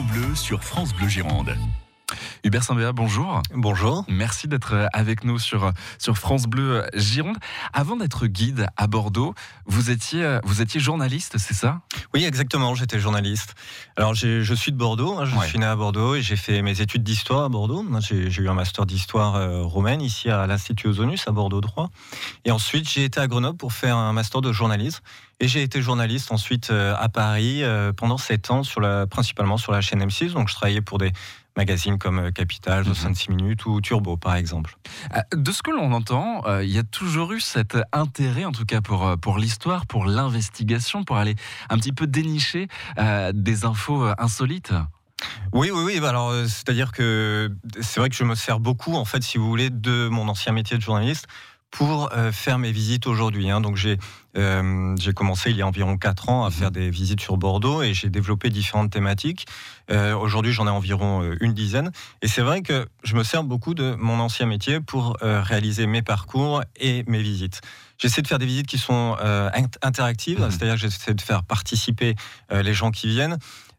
Bleu sur France Bleu Gironde. Hubert Saint-Béat, bonjour. Bonjour. Merci d'être avec nous sur France Bleu Gironde. Avant d'être guide à Bordeaux, vous étiez journaliste, c'est ça ? Oui, exactement, j'étais journaliste. Alors, je suis de Bordeaux, je suis né à Bordeaux et j'ai fait mes études d'histoire à Bordeaux. J'ai eu un master d'histoire romaine ici à l'Institut Ozonius à Bordeaux 3. Et ensuite, j'ai été à Grenoble pour faire un master de journalisme. Et j'ai été journaliste ensuite à Paris pendant 7 ans, principalement sur la chaîne M6. Donc, je travaillais pour des magazines comme Capital, 66 minutes ou Turbo, par exemple. De ce que l'on entend, il y a toujours eu cet intérêt, en tout cas pour l'histoire, pour l'investigation, pour aller un petit peu dénicher des infos insolites. Oui. Alors, c'est-à-dire que c'est vrai que je me sers beaucoup, en fait, si vous voulez, de mon ancien métier de journaliste pour faire mes visites aujourd'hui. Donc j'ai commencé il y a environ 4 ans à faire des visites sur Bordeaux et j'ai développé différentes thématiques. Aujourd'hui, j'en ai environ une dizaine. Et c'est vrai que je me sers beaucoup de mon ancien métier pour réaliser mes parcours et mes visites. J'essaie de faire des visites qui sont interactives, c'est-à-dire que j'essaie de faire participer les gens qui viennent.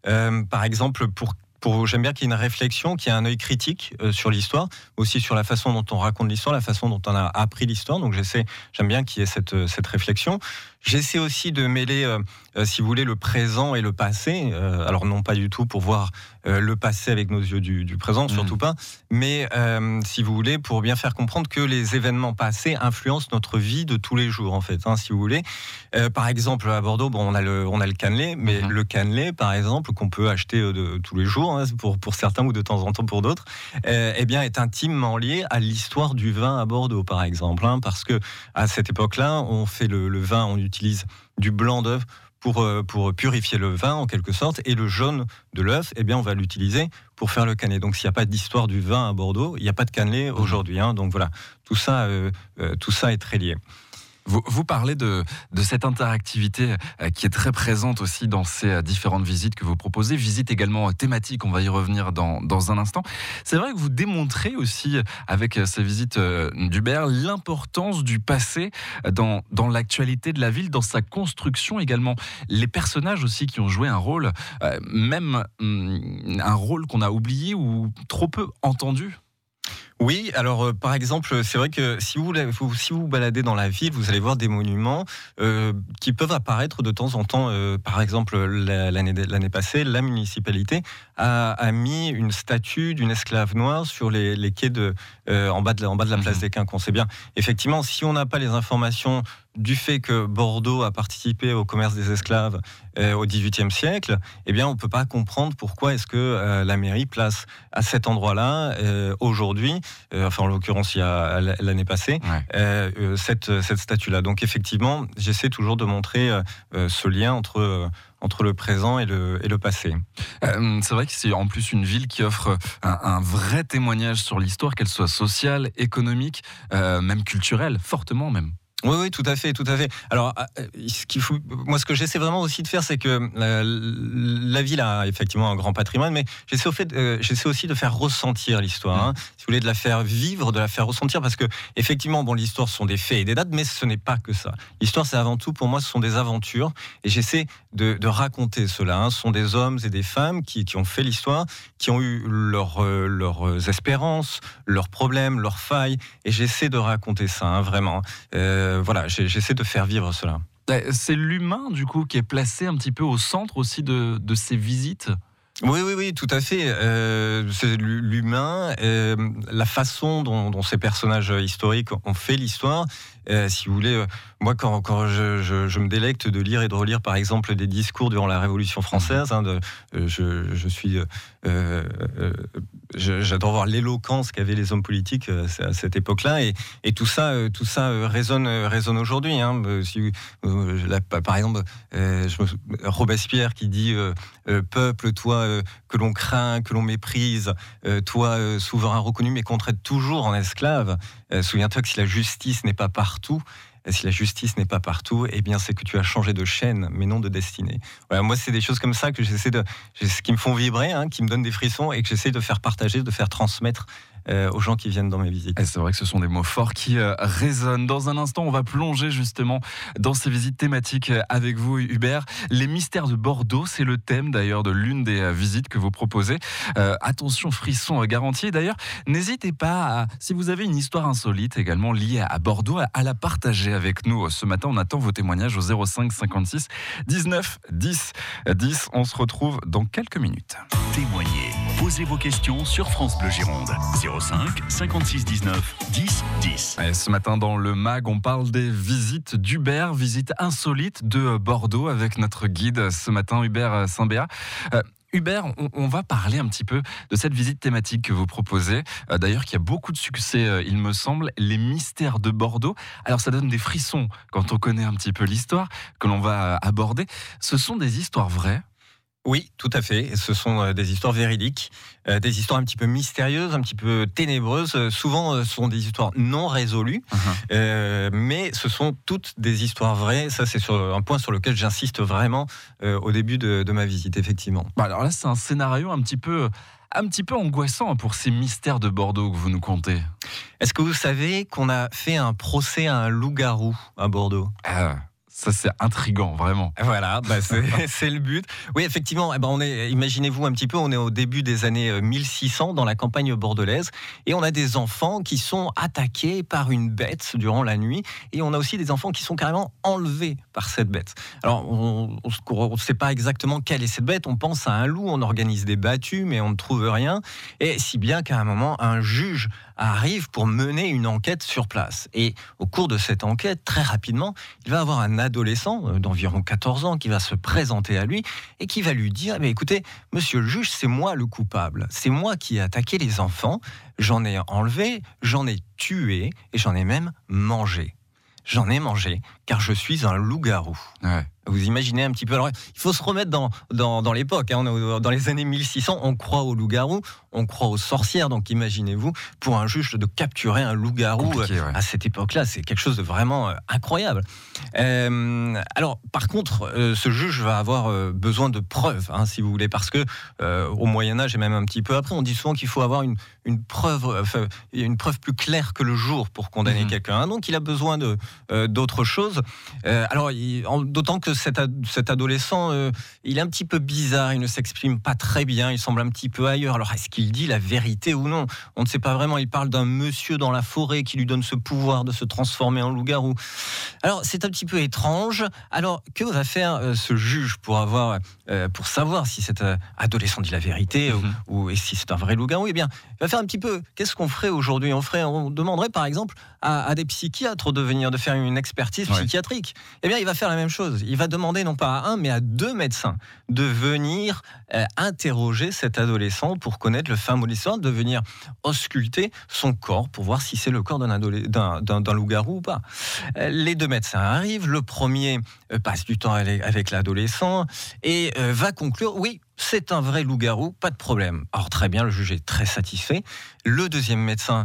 Par exemple, j'aime bien qu'il y ait une réflexion, qu'il y ait un œil critique sur l'histoire, aussi sur la façon dont on raconte l'histoire, la façon dont on a appris l'histoire. Donc j'aime bien qu'il y ait cette réflexion. J'essaie aussi de mêler, si vous voulez, le présent et le passé. Alors non pas du tout pour voir le passé avec nos yeux du présent, surtout pas. Mais si vous voulez, pour bien faire comprendre que les événements passés influencent notre vie de tous les jours, en fait. Si vous voulez. Par exemple, à Bordeaux, on a le cannelé, mais le cannelé, par exemple, qu'on peut acheter tous les jours, pour certains ou de temps en temps pour d'autres, est intimement lié à l'histoire du vin à Bordeaux, par exemple. Parce que à cette époque-là, on fait le vin, on utilise du blanc d'œuf pour purifier le vin en quelque sorte, et le jaune de l'œuf, on va l'utiliser pour faire le cannelé. Donc s'il n'y a pas d'histoire du vin à Bordeaux, il n'y a pas de cannelé aujourd'hui. Donc voilà, tout ça est très lié. Vous parlez de cette interactivité qui est très présente aussi dans ces différentes visites que vous proposez, visites également thématiques, on va y revenir dans un instant. C'est vrai que vous démontrez aussi avec ces visites d'Hubert l'importance du passé dans l'actualité de la ville, dans sa construction également. Les personnages aussi qui ont joué un rôle, même un rôle qu'on a oublié ou trop peu entendu. Oui, alors par exemple, c'est vrai que si vous baladez dans la ville, vous allez voir des monuments qui peuvent apparaître de temps en temps. Par exemple, l'année passée, la municipalité a mis une statue d'une esclave noire sur les quais en bas de la place des Quinconces. C'est bien. Effectivement, si on n'a pas les informations du fait que Bordeaux a participé au commerce des esclaves au XVIIIe siècle, on ne peut pas comprendre pourquoi est-ce que la mairie place à cet endroit-là, aujourd'hui, en l'occurrence il y a l'année passée, cette statue-là. Donc effectivement, j'essaie toujours de montrer ce lien entre le présent et le passé. C'est vrai que c'est en plus une ville qui offre un vrai témoignage sur l'histoire, qu'elle soit sociale, économique, même culturelle, fortement même. Oui, tout à fait. Alors, ce que j'essaie vraiment aussi de faire, c'est que la ville a effectivement un grand patrimoine, mais j'essaie aussi de faire ressentir l'histoire. Si vous voulez, de la faire vivre, de la faire ressentir, parce que effectivement, l'histoire, ce sont des faits et des dates, mais ce n'est pas que ça. L'histoire, c'est avant tout, pour moi, ce sont des aventures, et j'essaie de raconter cela. Ce sont des hommes et des femmes qui ont fait l'histoire, qui ont eu leurs espérances, leurs problèmes, leurs failles, et j'essaie de raconter ça, vraiment. J'essaie de faire vivre cela. C'est l'humain, du coup, qui est placé un petit peu au centre aussi de ces visites ? Oui, tout à fait. C'est l'humain, la façon dont ces personnages historiques ont fait l'histoire. Si vous voulez, moi, quand je me délecte de lire et de relire, par exemple, des discours durant la Révolution française, j'adore voir l'éloquence qu'avaient les hommes politiques à cette époque-là, et tout ça résonne aujourd'hui. Par exemple, Robespierre qui dit peuple, toi que l'on craint, que l'on méprise, toi souverain reconnu, mais qu'on traite toujours en esclave. Souviens-toi que si la justice n'est pas partout, c'est que tu as changé de chaîne, mais non de destinée. Voilà, moi, c'est des choses comme ça que qui me font vibrer, qui me donnent des frissons, et que j'essaie de faire partager, de faire transmettre aux gens qui viennent dans mes visites. Et c'est vrai que ce sont des mots forts qui résonnent. Dans un instant, on va plonger justement dans ces visites thématiques avec vous, Hubert. Les mystères de Bordeaux, c'est le thème d'ailleurs de l'une des visites que vous proposez. Attention, frisson garanti. D'ailleurs, n'hésitez pas, si vous avez une histoire insolite également liée à Bordeaux, à la partager avec nous. Ce matin, on attend vos témoignages au 05 56 19 10 10. On se retrouve dans quelques minutes. Témoignez, posez vos questions sur France Bleu Gironde. 05 56 19 10 10. Et ce matin dans le MAG, on parle des visites d'Hubert, visites insolites de Bordeaux avec notre guide ce matin, Hubert Saint-Béat. Hubert, on va parler un petit peu de cette visite thématique que vous proposez. D'ailleurs, qui a beaucoup de succès, il me semble, les mystères de Bordeaux. Alors, ça donne des frissons quand on connaît un petit peu l'histoire que l'on va aborder. Ce sont des histoires vraies. Oui, tout à fait. Ce sont des histoires véridiques, des histoires un petit peu mystérieuses, un petit peu ténébreuses. Souvent, ce sont des histoires non résolues, mais ce sont toutes des histoires vraies. Ça, c'est un point sur lequel j'insiste vraiment au début de ma visite, effectivement. Alors là, c'est un scénario un petit peu angoissant pour ces mystères de Bordeaux que vous nous contez. Est-ce que vous savez qu'on a fait un procès à un loup-garou à Bordeaux ? Ça, c'est intriguant, vraiment. Voilà, c'est le but. Oui, effectivement, imaginez-vous un petit peu, on est au début des années 1600 dans la campagne bordelaise et on a des enfants qui sont attaqués par une bête durant la nuit et on a aussi des enfants qui sont carrément enlevés par cette bête. Alors, on ne sait pas exactement quelle est cette bête, on pense à un loup, on organise des battues, mais on ne trouve rien. Et si bien qu'à un moment, un juge arrive pour mener une enquête sur place. Et au cours de cette enquête, très rapidement, il va avoir un adolescent d'environ 14 ans qui va se présenter à lui et qui va lui dire écoutez, monsieur le juge, c'est moi le coupable. C'est moi qui ai attaqué les enfants. J'en ai enlevé, j'en ai tué et j'en ai même mangé. J'en ai mangé car je suis un loup-garou. Ouais. Vous imaginez un petit peu. Alors, il faut se remettre dans l'époque. On est dans les années 1600, on croit aux loups-garous, on croit aux sorcières. Donc, imaginez-vous, pour un juge de capturer un loup-garou à cette époque-là, c'est quelque chose de vraiment incroyable. Alors, par contre, ce juge va avoir besoin de preuves, si vous voulez, parce que au Moyen-Âge et même un petit peu après, on dit souvent qu'il faut avoir une preuve plus claire que le jour pour condamner quelqu'un. Donc, il a besoin d'autre chose. Alors, d'autant que cet adolescent, il est un petit peu bizarre, il ne s'exprime pas très bien, il semble un petit peu ailleurs. Alors, est-ce qu'il dit la vérité ou non ? On ne sait pas vraiment. Il parle d'un monsieur dans la forêt qui lui donne ce pouvoir de se transformer en loup-garou. Alors, c'est un petit peu étrange. Alors, que va faire ce juge pour savoir si cet adolescent dit la vérité ou si c'est un vrai loup-garou ? Eh bien, il va faire un petit peu. Qu'est-ce qu'on ferait aujourd'hui ? On demanderait, par exemple, à des psychiatres de faire une expertise psychiatrique. Eh bien, il va faire la même chose. Il va demander non pas à un, mais à 2 médecins de venir interroger cet adolescent pour connaître le fin mot de l'histoire, de venir ausculter son corps pour voir si c'est le corps d'un loup-garou ou pas. Les 2 médecins arrivent. Le premier passe du temps avec l'adolescent et va conclure, oui, c'est un vrai loup-garou, pas de problème. Alors très bien, le juge est très satisfait. Le deuxième médecin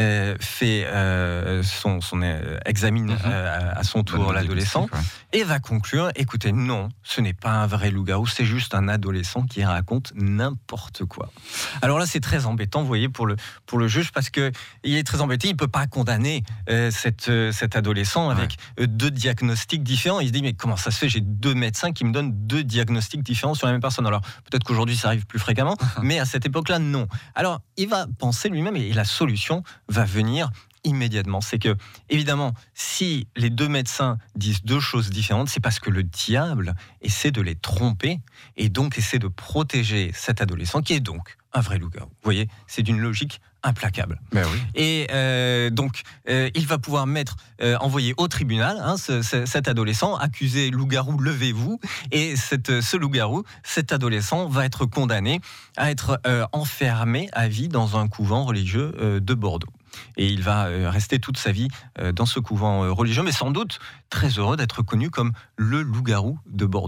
examine à son tour l'adolescent et va conclure, écoutez, non, ce n'est pas un vrai loup-garou, c'est juste un adolescent qui raconte n'importe quoi. Alors là, c'est très embêtant, vous voyez, pour le juge, parce que il est très embêté, il peut pas condamner cet adolescent avec 2 diagnostics différents. Il se dit, mais comment ça se fait, j'ai 2 médecins qui me donnent 2 diagnostics différents sur la même personne. Alors peut-être qu'aujourd'hui ça arrive plus fréquemment, mais à cette époque-là, non. Alors il va penser lui-même, et la solution va venir immédiatement. C'est que, évidemment, si les 2 médecins disent 2 choses différentes, c'est parce que le diable essaie de les tromper et donc essaie de protéger cet adolescent qui est donc un vrai loup-garou. Vous voyez, c'est d'une logique implacable. Ben oui. Et donc, il va pouvoir envoyer au tribunal cet adolescent, accusé loup-garou, levez-vous. Et ce loup-garou, cet adolescent, va être condamné à être enfermé à vie dans un couvent religieux de Bordeaux. Et il va rester toute sa vie dans ce couvent religieux, mais sans doute très heureux d'être connu comme le loup-garou de Bordeaux.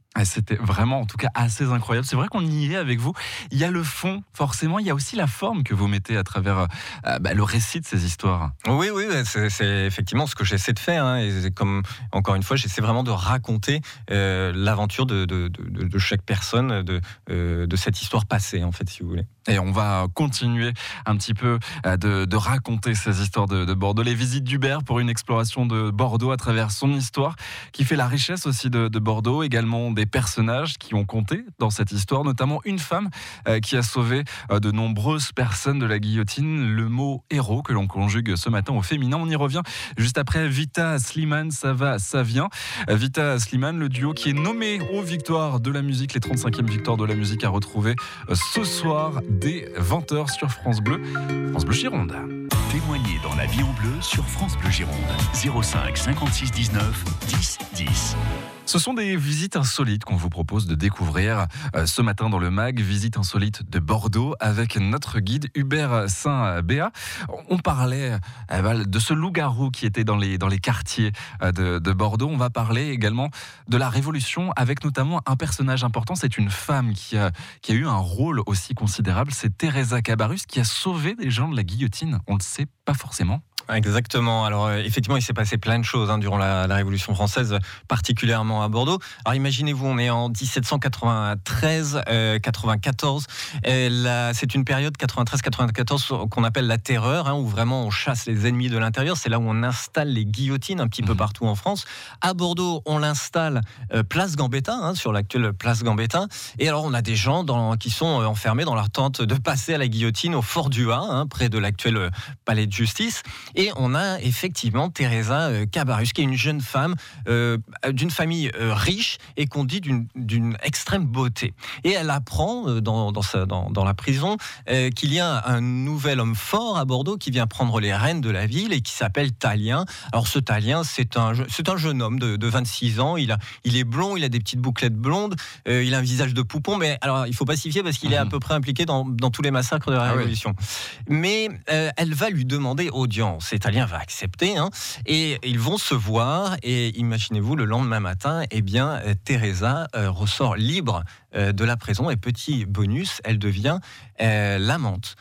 C'était vraiment, en tout cas, assez incroyable. C'est vrai qu'on y est avec vous. Il y a le fond, forcément. Il y a aussi la forme que vous mettez à travers le récit de ces histoires. Oui, c'est effectivement ce que j'essaie de faire. Et comme, encore une fois, j'essaie vraiment de raconter l'aventure de chaque personne de cette histoire passée, en fait, si vous voulez. Et on va continuer un petit peu de raconter ces histoires de Bordeaux. Les visites d'Hubert pour une exploration de Bordeaux à travers son histoire, qui fait la richesse aussi de Bordeaux. Également des personnages qui ont compté dans cette histoire, notamment une femme qui a sauvé de nombreuses personnes de la guillotine. Le mot héros que l'on conjugue ce matin au féminin. On y revient juste après Vita Slimane, ça va, ça vient. Vita Slimane, le duo qui est nommé aux victoires de la musique, les 35e victoires de la musique à retrouver ce soir dès 20h sur France Bleu Gironde. Témoignez dans la vie en bleu sur France Bleu Gironde. 05 56 19 10 10. Ce sont des visites insolites qu'on vous propose de découvrir ce matin dans le MAG. Visite insolite de Bordeaux avec notre guide Hubert Saint-Béat. On parlait de ce loup-garou qui était dans les quartiers de Bordeaux. On va parler également de la Révolution avec notamment un personnage important. C'est une femme qui a eu un rôle aussi considérable. C'est Teresa Cabarrus qui a sauvé des gens de la guillotine. On ne le sait pas forcément. Exactement. Alors effectivement, il s'est passé plein de choses durant la Révolution française, particulièrement à Bordeaux. Alors imaginez-vous, on est en 1793, 94. C'est une période 93-94 qu'on appelle la Terreur, où vraiment on chasse les ennemis de l'intérieur. C'est là où on installe les guillotines un petit peu partout en France. À Bordeaux, on l'installe place Gambetta, sur l'actuelle place Gambetta. Et alors on a des gens qui sont enfermés dans leur tente de passer à la guillotine au Fort du Ha, près de l'actuel palais de justice. Et on a effectivement Teresa Cabarrus, qui est une jeune femme d'une famille riche et qu'on dit d'une extrême beauté. Et elle apprend dans la prison qu'il y a un nouvel homme fort à Bordeaux qui vient prendre les rênes de la ville et qui s'appelle Tallien. Alors ce Tallien, c'est un jeune homme de 26 ans. Il est blond, il a des petites bouclettes blondes, il a un visage de poupon, mais alors il faut pacifier parce qu'il est à peu près impliqué dans tous les massacres de la Révolution. Mais elle va lui demander audience. Tallien va accepter, et ils vont se voir. Et imaginez-vous, le lendemain matin, Teresa ressort libre de la prison, et petit bonus, elle devient l'amante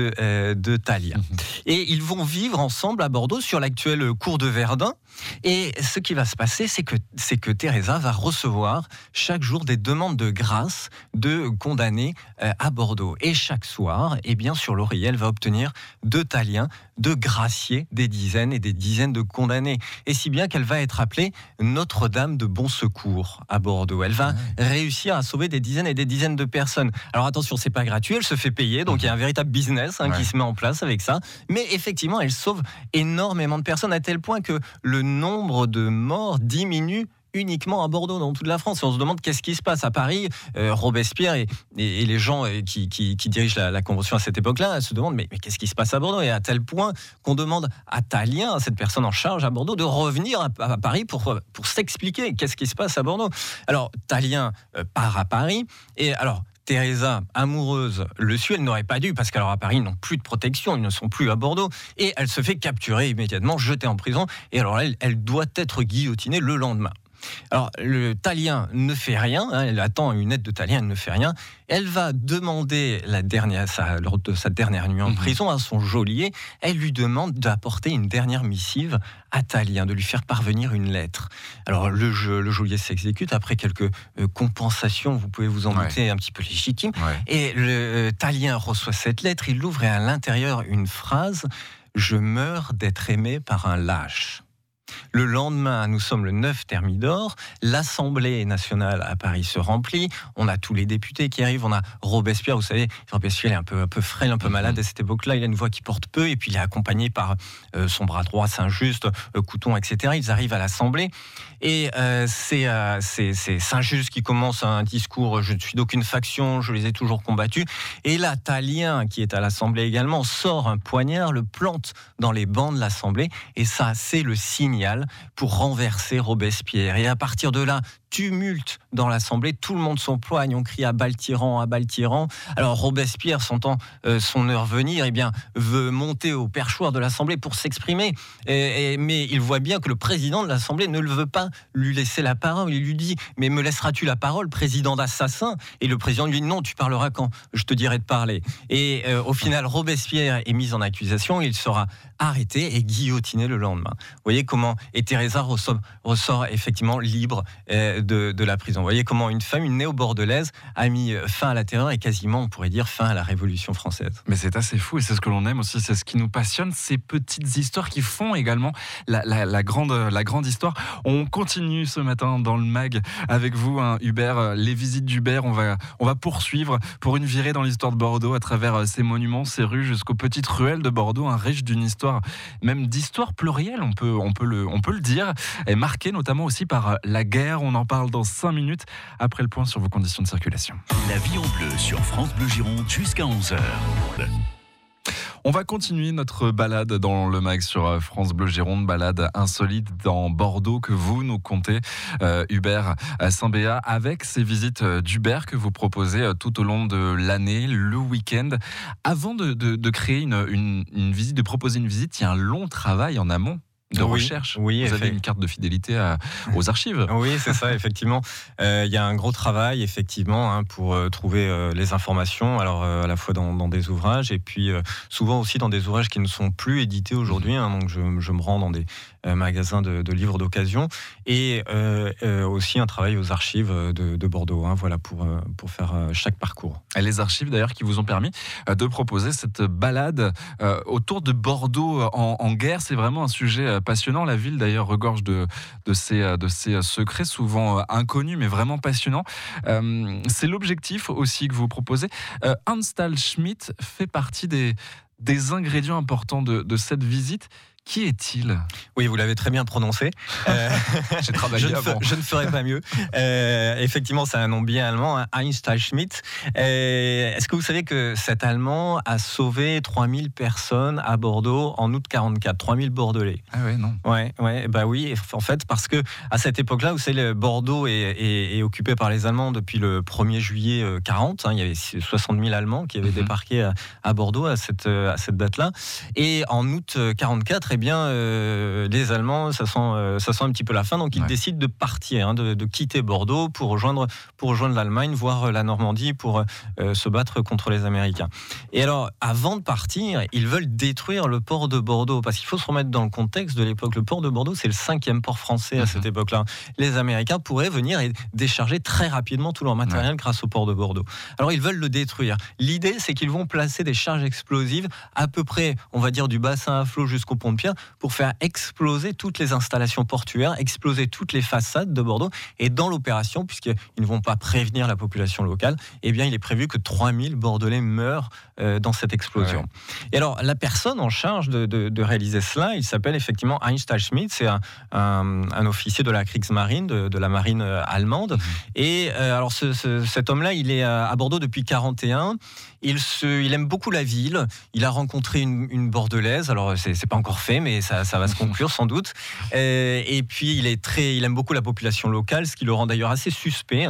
de Tallien. Et ils vont vivre ensemble à Bordeaux sur l'actuelle cour de Verdun. Et ce qui va se passer, c'est que Teresa va recevoir chaque jour des demandes de grâce de condamnés à Bordeaux. Et chaque soir, sur l'oreiller, elle va obtenir de Tallien de gracier des dizaines et des dizaines de condamnés. Et si bien qu'elle va être appelée Notre-Dame de Bon Secours à Bordeaux. Elle va réussir à sauver des dizaines et des dizaines de personnes. Alors attention, c'est pas gratuit, elle se fait payer, donc il y a un véritable business qui se met en place avec ça. Mais effectivement, elle sauve énormément de personnes, à tel point que le nombre de morts diminue uniquement à Bordeaux, dans toute la France. Et on se demande qu'est-ce qui se passe à Paris. Robespierre et les gens qui dirigent la Convention à cette époque-là se demandent mais qu'est-ce qui se passe à Bordeaux, et à tel point qu'on demande à Tallien, à cette personne en charge à Bordeaux, de revenir à Paris pour s'expliquer qu'est-ce qui se passe à Bordeaux. Alors Tallien part à Paris, et alors Teresa, amoureuse, le suit. Elle n'aurait pas dû, parce qu'alors à Paris, ils n'ont plus de protection, ils ne sont plus à Bordeaux. Et elle se fait capturer immédiatement, jetée en prison. Et alors elle doit être guillotinée le lendemain. Alors, le Tallien ne fait rien, elle attend une aide de Tallien, elle ne fait rien. Elle va demander lors de sa dernière nuit en prison à son geôlier, elle lui demande d'apporter une dernière missive à Tallien, de lui faire parvenir une lettre. Alors, le geôlier s'exécute après quelques compensations, vous pouvez vous en douter, un petit peu légitimes. Ouais. Et le Tallien reçoit cette lettre, il l'ouvre, et à l'intérieur, une phrase: « Je meurs d'être aimé par un lâche ». Le lendemain, nous sommes le 9 Thermidor, l'Assemblée nationale à Paris se remplit, on a tous les députés qui arrivent, on a Robespierre, vous savez, Robespierre est un peu frêle, un peu malade à cette époque-là, il a une voix qui porte peu, et puis il est accompagné par son bras droit, Saint-Just, Couthon, etc. Ils arrivent à l'Assemblée, et c'est Saint-Just qui commence un discours: je ne suis d'aucune faction, je les ai toujours combattus. Et là, Tallien, qui est à l'Assemblée également, sort un poignard, le plante dans les bancs de l'Assemblée, et ça, c'est le signe génial pour renverser Robespierre. Et à partir de là, tumulte dans l'Assemblée, tout le monde s'empoigne, on crie à bas le tyran, à bas le tyran. Alors Robespierre, sentant son heure venir, veut monter au perchoir de l'Assemblée pour s'exprimer. Mais il voit bien que le président de l'Assemblée ne le veut pas lui laisser la parole. Il lui dit « Mais me laisseras-tu la parole, président d'assassin ?» Et le président lui dit « Non, tu parleras quand je te dirai de parler. » Et au final, Robespierre est mis en accusation, il sera arrêté et guillotiné le lendemain. Vous voyez comment... Et Teresa ressort effectivement libre de la prison. Vous voyez comment une femme, une néo-bordelaise, a mis fin à la terreur et quasiment, on pourrait dire, fin à la Révolution française. Mais c'est assez fou et c'est ce que l'on aime aussi, c'est ce qui nous passionne, ces petites histoires qui font également la grande histoire. On continue ce matin dans le MAG avec vous, Hubert, les visites d'Hubert. On va poursuivre pour une virée dans l'histoire de Bordeaux à travers ses monuments, ses rues, jusqu'aux petites ruelles de Bordeaux, riche d'une histoire, même d'histoire plurielle, on peut le dire, et marquée notamment aussi par la guerre. On en parle dans 5 minutes après le point sur vos conditions de circulation. La vie en bleu sur France Bleu Gironde jusqu'à 11h. On va continuer notre balade dans le MAG sur France Bleu Gironde, balade insolite dans Bordeaux que vous nous contez, Hubert Saint-Béat, avec ces visites d'Hubert que vous proposez tout au long de l'année, le week-end. Avant de créer une visite, de proposer une visite, il y a un long travail en amont de recherche. Oui, vous avez une carte de fidélité aux archives. Oui, c'est ça, effectivement. Il y a un gros travail, effectivement, pour trouver les informations, alors à la fois dans des ouvrages, et puis souvent aussi dans des ouvrages qui ne sont plus édités aujourd'hui. Donc je me rends dans des magasins de livres d'occasion, et aussi un travail aux archives de Bordeaux, voilà, pour faire chaque parcours. Et les archives, d'ailleurs, qui vous ont permis de proposer cette balade autour de Bordeaux en guerre. C'est vraiment un sujet passionnant. La ville, d'ailleurs, regorge de ces secrets, souvent inconnus, mais vraiment passionnants. C'est l'objectif aussi que vous proposez. Hans Stahlschmidt fait partie des ingrédients importants de cette visite. Qui est-il ? Oui, vous l'avez très bien prononcé. J'ai travaillé avant. Je ne ferai pas mieux. Effectivement, c'est un nom bien allemand, Hans Stahlschmidt. Est-ce que vous savez que cet Allemand a sauvé 3000 personnes à Bordeaux en août 1944, 3000 Bordelais? Ah ouais, non. Oui, en fait, parce que à cette époque-là, vous savez, Bordeaux est occupé par les Allemands depuis le 1er juillet 1940. Il y avait 60 000 Allemands qui avaient débarqué à Bordeaux à cette date-là. Et en août 1944, les Allemands, ça sent un petit peu la fin, donc ils décident de partir, de quitter Bordeaux pour rejoindre l'Allemagne, voire la Normandie, pour se battre contre les Américains. Et alors, avant de partir, ils veulent détruire le port de Bordeaux, parce qu'il faut se remettre dans le contexte de l'époque. Le port de Bordeaux, c'est le 5e port français à cette époque-là. Les Américains pourraient venir et décharger très rapidement tout leur matériel grâce au port de Bordeaux. Alors, ils veulent le détruire. L'idée, c'est qu'ils vont placer des charges explosives à peu près, on va dire, du bassin à flot jusqu'au pont de Pierre, pour faire exploser toutes les installations portuaires, exploser toutes les façades de Bordeaux. Et dans l'opération, puisqu'ils ne vont pas prévenir la population locale, il est prévu que 3000 Bordelais meurent dans cette explosion. Et alors, la personne en charge de réaliser cela, il s'appelle effectivement Hans Stahlschmidt, c'est un officier de la Kriegsmarine, de la marine allemande. Et alors, cet homme-là, il est à Bordeaux depuis 1941. Il aime beaucoup la ville. Il a rencontré une Bordelaise. Alors, c'est pas encore fait, mais ça va se conclure sans doute. Et puis, il aime beaucoup la population locale, ce qui le rend d'ailleurs assez suspect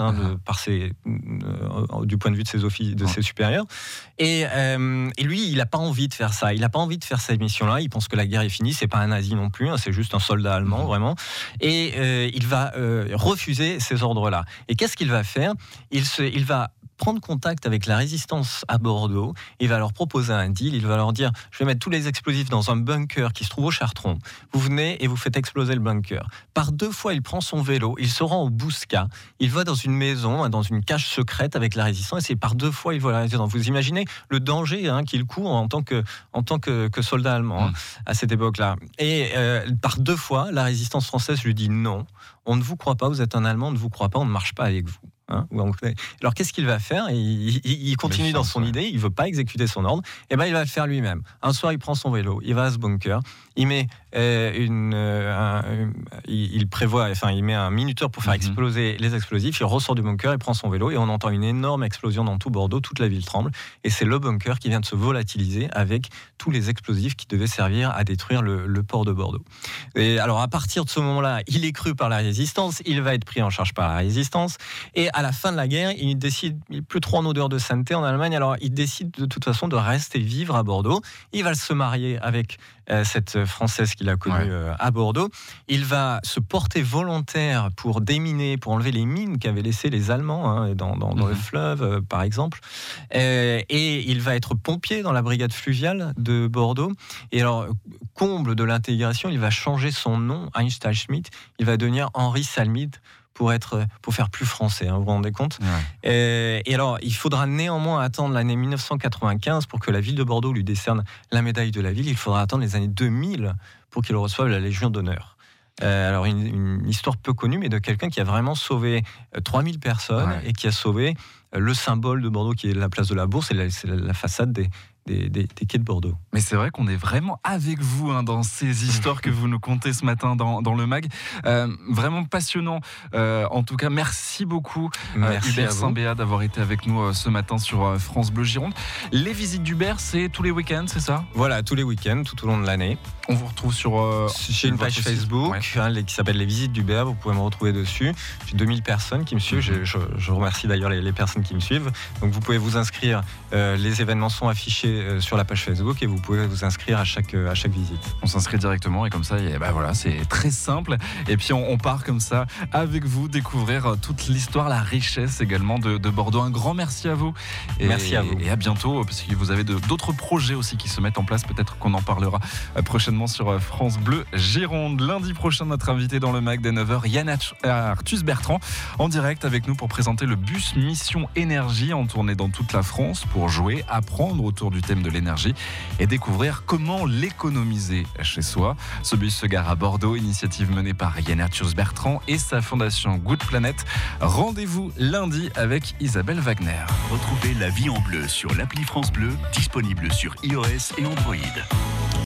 du point de vue de ses supérieurs. Et lui, il n'a pas envie de faire ça. Il n'a pas envie de faire cette mission-là. Il pense que la guerre est finie. C'est pas un nazi non plus. C'est juste un soldat allemand, vraiment. Et il va refuser ces ordres-là. Et qu'est-ce qu'il va faire ? Il va prendre contact avec la résistance à Bordeaux, il va leur proposer un deal, il va leur dire « Je vais mettre tous les explosifs dans un bunker qui se trouve au Chartron, vous venez et vous faites exploser le bunker ». Par 2 fois, il prend son vélo, il se rend au Bouscat, il va dans une maison, dans une cage secrète avec la résistance, et par 2 fois, il voit la résistance. Vous imaginez le danger qu'il court en tant que soldat allemand à cette époque-là. Et par 2 fois, la résistance française lui dit « Non, on ne vous croit pas, vous êtes un Allemand, on ne vous croit pas, on ne marche pas avec vous ». Alors qu'est-ce qu'il va faire ? Il continue dans son idée, il ne veut pas exécuter son ordre, et il va le faire lui-même. Un soir, il prend son vélo, il va à ce bunker, il met il met un minuteur pour faire exploser les explosifs. Il ressort du bunker, il prend son vélo et on entend une énorme explosion dans tout Bordeaux. Toute la ville tremble. Et c'est le bunker qui vient de se volatiliser avec tous les explosifs qui devaient servir à détruire le port de Bordeaux. Et alors, à partir de ce moment-là, il est cru par la résistance. Il va être pris en charge par la résistance. Et à la fin de la guerre, il n'est plus trop en odeur de sainteté en Allemagne. Alors, il décide de toute façon de rester vivre à Bordeaux. Il va se marier avec cette Française qu'il a connue à Bordeaux. Il va se porter volontaire pour déminer, pour enlever les mines qu'avaient laissées les Allemands dans le fleuve, par exemple. Et il va être pompier dans la brigade fluviale de Bordeaux. Et alors, comble de l'intégration, il va changer son nom, Einstein Schmidt. Il va devenir Henri Salmid, pour faire plus français, vous vous rendez compte ? Et alors, il faudra néanmoins attendre l'année 1995 pour que la ville de Bordeaux lui décerne la médaille de la ville. Il faudra attendre les années 2000 pour qu'il reçoive la Légion d'honneur. Alors, une histoire peu connue, mais de quelqu'un qui a vraiment sauvé 3000 personnes et qui a sauvé le symbole de Bordeaux, qui est la place de la Bourse, et c'est la façade des quais de Bordeaux. Mais c'est vrai qu'on est vraiment avec vous dans ces histoires que vous nous contez ce matin dans le MAG. Vraiment passionnant. En tout cas, merci beaucoup Hubert Saint-Béat d'avoir été avec nous ce matin sur France Bleu Gironde. Les visites d'Hubert, c'est tous les week-ends, c'est ça ? Voilà, tous les week-ends, tout au long de l'année. On vous retrouve sur j'ai une page Facebook qui s'appelle Les Visites d'Hubert. Vous pouvez me retrouver dessus. J'ai 2000 personnes qui me suivent. Je remercie d'ailleurs les personnes qui me suivent. Donc vous pouvez vous inscrire. Les événements sont affichés sur la page Facebook et vous pouvez vous inscrire à chaque visite. On s'inscrit directement et comme ça, c'est très simple. Et puis on part comme ça avec vous découvrir toute l'histoire, la richesse également de Bordeaux. Un grand merci à vous. Merci à vous. Et à bientôt parce que vous avez d'autres projets aussi qui se mettent en place. Peut-être qu'on en parlera prochainement sur France Bleu Gironde. Lundi prochain, notre invité dans le MAG dès 9h, Yann Arthus Bertrand, en direct avec nous pour présenter le bus Mission Énergie en tournée dans toute la France pour jouer, apprendre autour du thème de l'énergie et découvrir comment l'économiser chez soi. Ce bus se gare à Bordeaux, initiative menée par Yann Arthus Bertrand et sa fondation Good Planet. Rendez-vous lundi avec Isabelle Wagner. Retrouvez La Vie en Bleu sur l'appli France Bleu, disponible sur iOS et Android.